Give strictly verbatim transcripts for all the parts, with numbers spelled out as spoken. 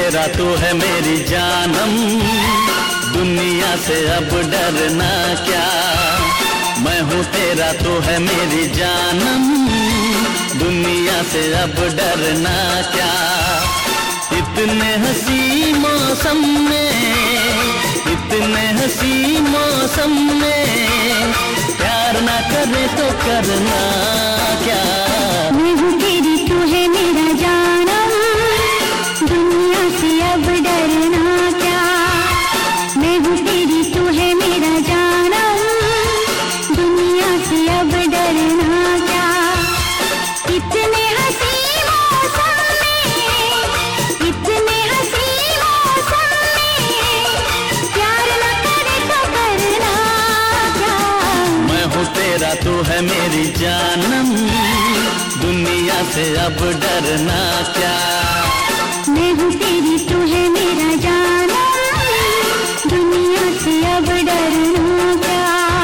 तेरा तू है मेरी जानम, दुनिया से अब डरना क्या। मैं हूँ तेरा तू है मेरी जानम, दुनिया से अब डरना क्या। इतने हंसी मौसम में, इतने हंसी मौसम में प्यार ना करे तो करना क्या। मैं हूँ तेरी तू है मेरा जानम, दुनिया से अब डरना क्या। मैं हूँ तेरी तू है मेरा जानम, दुनिया से अब डरना क्या। इतने हंसी मौसम में, इतने हंसी मौसम में प्यार न करे तो करना क्या। मैं हूँ तेरा तू है मेरी जानम, दुनिया से अब डरना क्या। मैं हूँ तेरी तू है मेरा जानम, दुनिया से अब डरना क्या।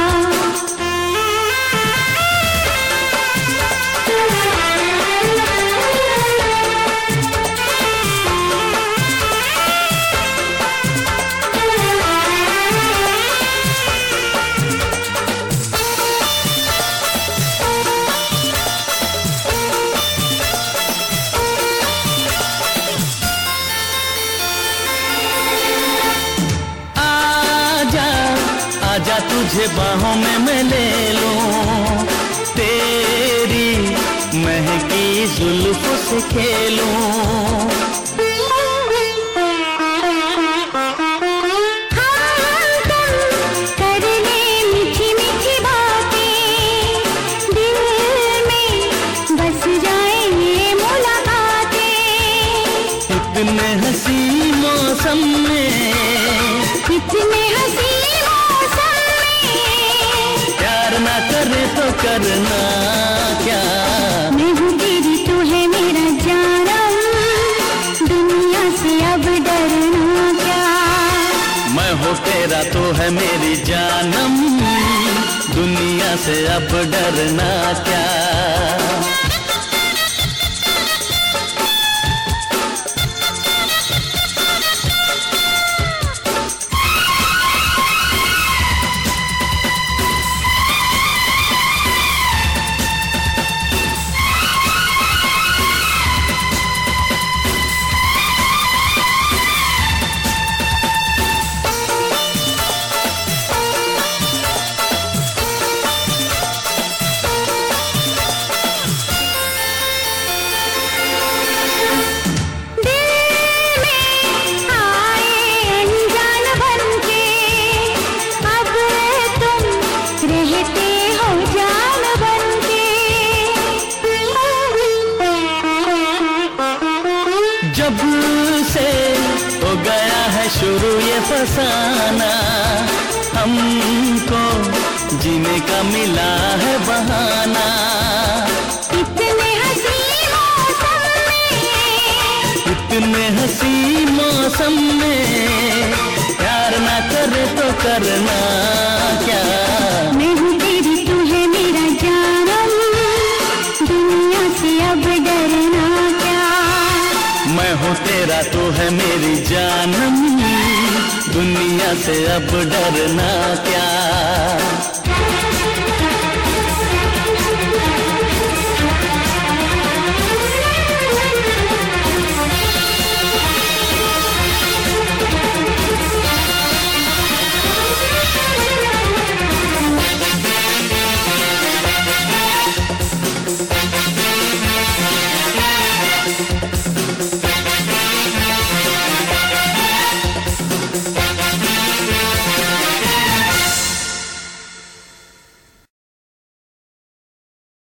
आजा तुझे बाहों में मैं ले लूं, तेरी महकी जुल्फों से खेलूं। इतने हंसी मौसम में, इतने हंसी मौसम में प्यार ना करे तो करना क्या। मैं हूँ तेरी तू है मेरा जानम, दुनिया से अब डरना क्या। मैं हूँ तेरा तू है मेरी जानम, दुनिया से अब डरना क्या। जब से हो गया है शुरू ये फसाना, हमको जीने का मिला है बहाना। इतने हंसी मौसम में, इतने हंसी मौसम में प्यार ना करे तो करना क्या। मैं हूँ तेरी तू है मेरा जानम, दुनिया से अब डरना क्या। मैं हूँ तेरा तू है मेरी जानम, दुनिया से अब डरना क्या।